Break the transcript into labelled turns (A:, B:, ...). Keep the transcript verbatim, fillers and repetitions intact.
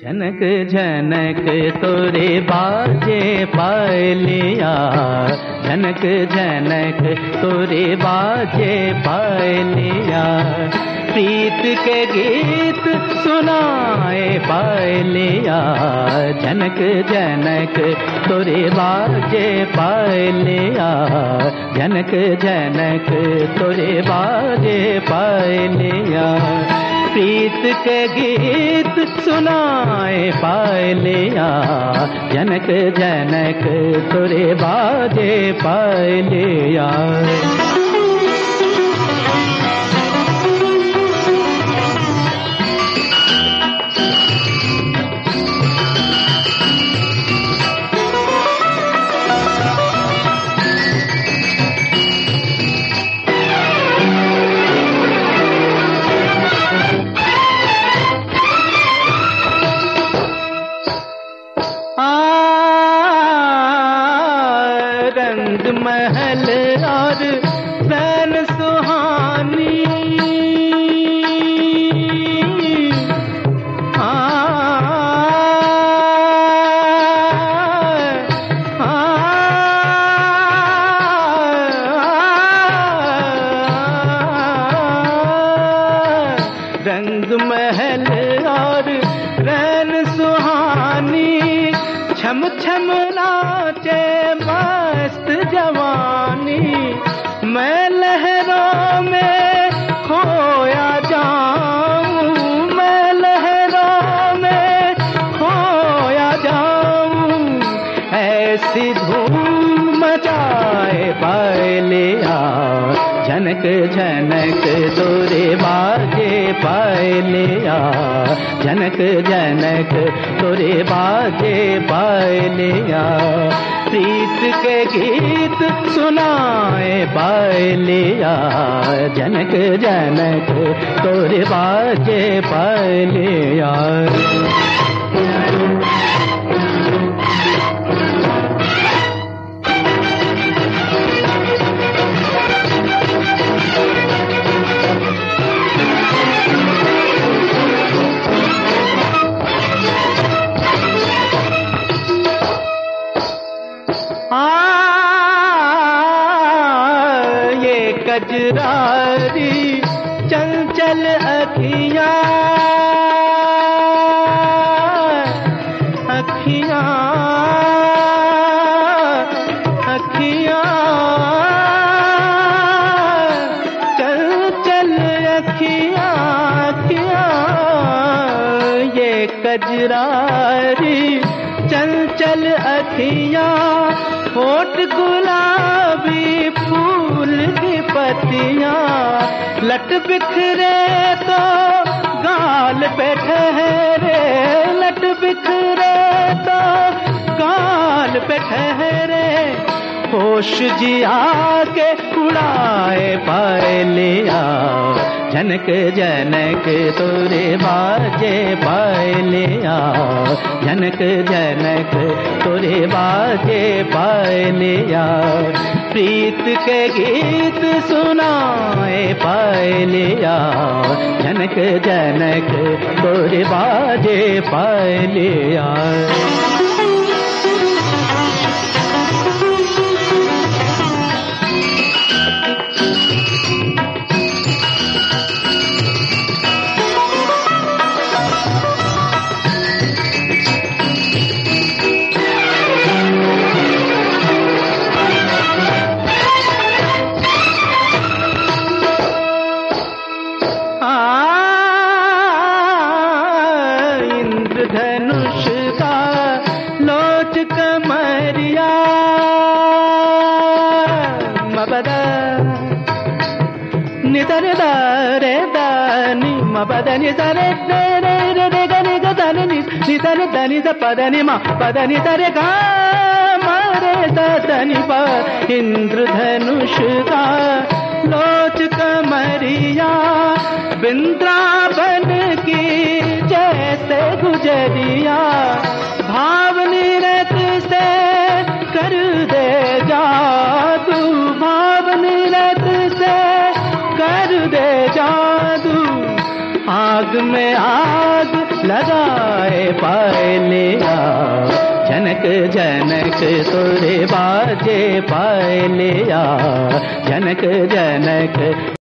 A: झनक झनक तोरे बाजे पायलिया, झनक झनक तोरे बाजे पायलिया, प्रीत के गीत सुनाए पायलिया, झनक झनक तोरे बाजे पायलिया, झनक झनक तोरे बाजे पायलिया, प्रीत के गीत सुनाए पायलिया, झनक झनक तोरे बाजे पायलिया। रंग महल और सैन सुहानी, आ, आ, रंग महल और रैन सुहानी, छम छम नाचे मस्त जवानी, मैं लहरों में खोया जाऊं, मैं लहरों में खोया जाऊं, ऐसी धूम मचाए पायलिया, झनक झनक तोरे बाजे पायलिया, झनक झनक तोरे बाजे पायलिया, प्रीत के गीत सुनाए पायलिया, झनक झनक तोरे बाजे पायलिया। कजरारी चंचल अखियां, अखियां अखियां चंचल अखियां, अखियां ये कजरारी चंचल अखियां, होठ गुलाबी फूल की पत्तियां, लट बिखरे तो गाल पे ठहरे, लट बिखरे तो गाल पे ठहरे, होश जिया के उड़ाए पायलिया, झनक झनक तोरे बाजे पायलिया, झनक झनक तोरे बाजे पायलिया, प्रीत के गीत सुनाए पायलिया, झनक झनक तोरे बाजे पायलिया। धनुष का लोच कमरिया, मबद नितरे दारे दानी, मबद नितरे रे रे रे गनि गदनि नितरे दनि द पदनि मा पदनि तरे गा मारे दनि पा, इंद्रधनुष का लोच कमरिया, वृंदावन की जैसे गुजरिया, भावनी रत से कर दे जादू, भावनी रत से कर दे जादू, आग में आग लगाए पायलिया जनक जनक तोरे बाजे पायलिया जनक जनक